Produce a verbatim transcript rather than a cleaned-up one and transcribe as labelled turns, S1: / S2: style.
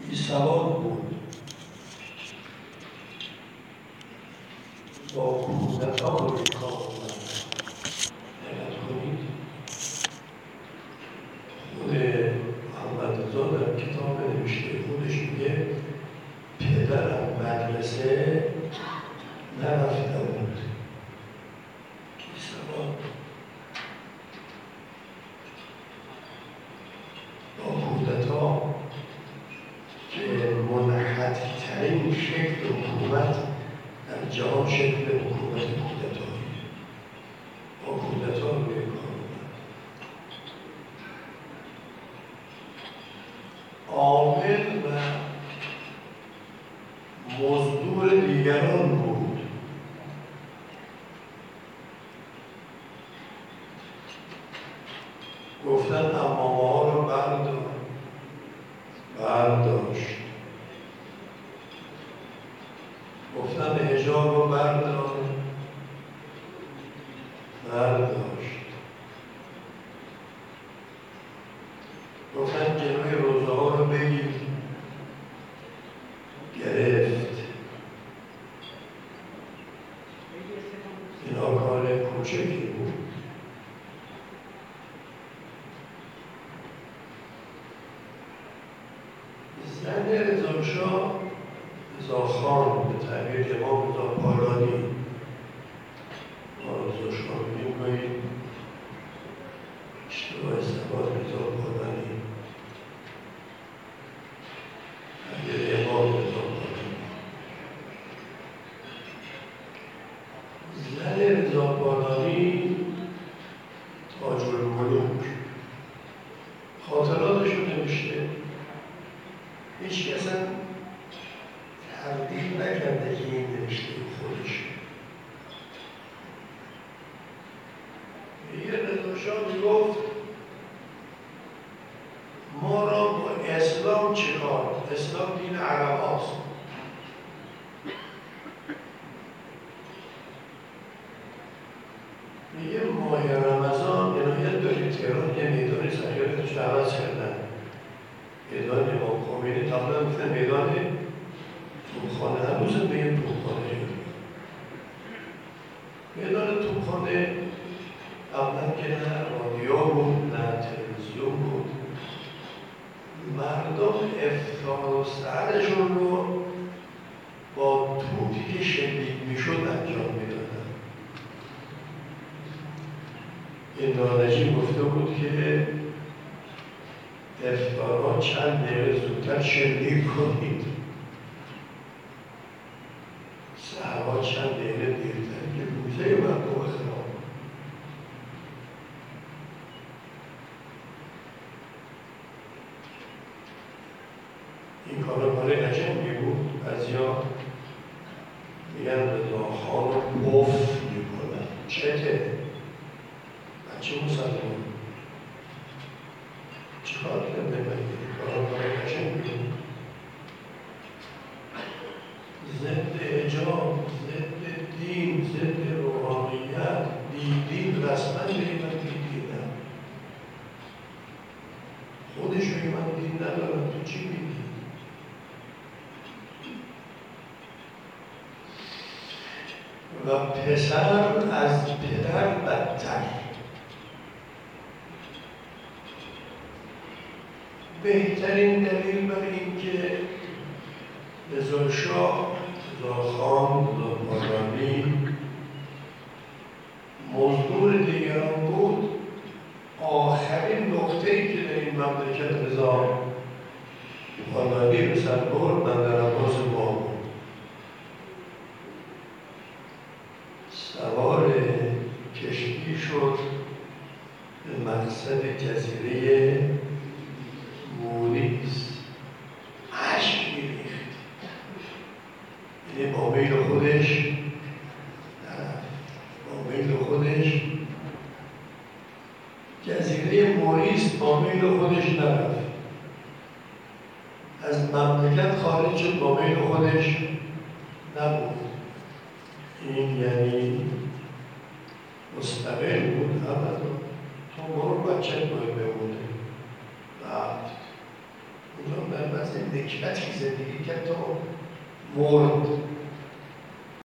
S1: بی سواد بود. با کودکان روی کار اومد. دقت کنید خود محمد رضا در کتاب نوشته خودش میگه پدرم مدرسه نرفته بود. بی سواد با کودتا که منحطی ترین شکل حکومت در جهان شکل حکومت کودتایی با کودتا روی کار اومد. عامل و مزدور دیگران بود. گفتن عمامه ها رو بردار برداشت، گفتن حجاب رو بردار برداشت، گفتن جلوی روزه ها رو بگیر گرفت. اینا کار کوچکی بود. زن رضاشاه رضاخان به تعبیر امام رضا پالانی ما رضاشاه میگیم گاهی اشتباه استفاده رضا پالانی تعبیر امام رضا پالانی زن رضا پالانی تاج الملوک خاطراتش رو نوشته. هیچ کس هم تردید نکرده که این نوشته خودش. یه رضاشاه میگفت ما را با اسلام چه کار؟ اسلام دین عرب هاست. میگه ماه رمضان عنایت دارید تهران یه میدانی سیارتش عوض کردن. میدان امام خمینی قبلا گفتن میدان توپخانه، هنوز هم بگیم توپخانه. میدان توپخانه قبلا که نه رادیو بود نه تلویزیون بود، مردم افطار و سحرشون رو با توپی که شلیک میشد انجام میدادن. این نانجی گفته بود که افطارها چند دقیقه زودتر شلیک کنید، سحرها چند دقیقه دیرتر که روزه مردم خراب. این کارا کار قشنگی بود. بعضیا میگن رضاخان رو پف میکنن. چته؟ بچه مسلمان چیکار کرده باید؟ کارا کار قشنگی بود. ضد حجاب، ضد دین، ضد روحانیت، دیدین رسما بگی من دیدینم. خودش بگی من دین ندارم، تو چی میگی؟ و پسر از پدر بدتر. بهترین دلیل بر این که رضاشاه، رضاخان، رضا پالانی مزدور دیگران بود، آخرین نقطه‌ای که در این مملکت رضا پالانی به سر برد بندرعباس ما بود. سوار کشتی شد به مقصد جزیره موریس. اشک می‌ریخت. یعنی با میل خودش با میل خودش جزیره موریس با میل خودش نرفت. از مملکت خارج شد، با میل خودش نبود. این یعنی مستقل بود. اما تو برو بچه باید بمونه. رفت. اونجا در بسید نکبتی زندگی کرد تا مرد